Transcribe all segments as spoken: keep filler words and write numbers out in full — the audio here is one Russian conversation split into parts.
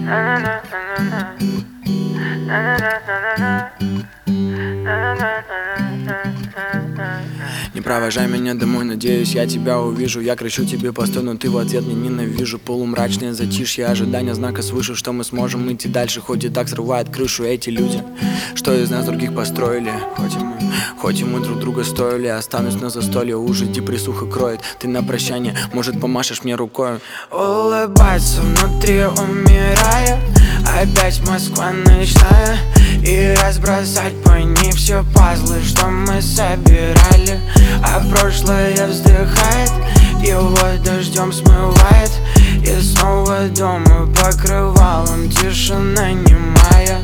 Не провожай меня домой, надеюсь, я тебя увижу. Я кричу тебе постой, но ты в ответ не ненавижу. Полумрачное затишье, ожидание знака свыше, что мы сможем идти дальше. Хоть и так срывает крышу эти люди, что из нас других построили. Хоть и мы, хоть и мы друг друга стоили. Останусь на застолье, уже депрессуха кроет. Ты на прощание, может, помашешь мне рукой. Улыбаться внутри умирая, опять Москва ночная. И разбросать по ней все пазлы, что мы собирали. А прошлое вздыхает, его дождем смывает. И снова дома покрывалом тишина немая.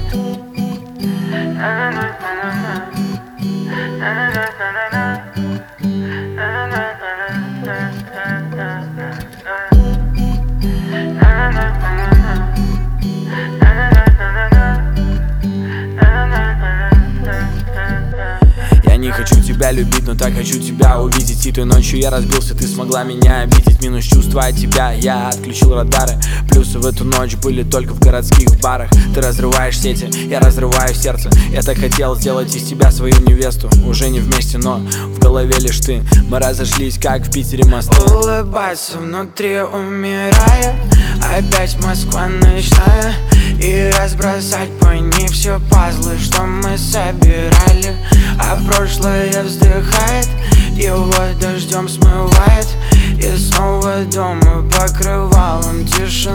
Я не хочу тебя любить, но так хочу тебя увидеть. И той ночью я разбился, ты смогла меня обидеть. Минус чувства от тебя, я отключил радары. Плюсы в эту ночь были только в городских барах. Ты разрываешь сети, я разрываю сердце. Я так хотел сделать из тебя свою невесту. Уже не вместе, но в голове лишь ты. Мы разошлись, как в Питере мосты. Улыбаться внутри умирая, опять Москва ночная. И разбросать по ней все пазлы, что мы собирали. А прошлое вздыхает, его дождем смывает. И снова дома покрывалом тишина.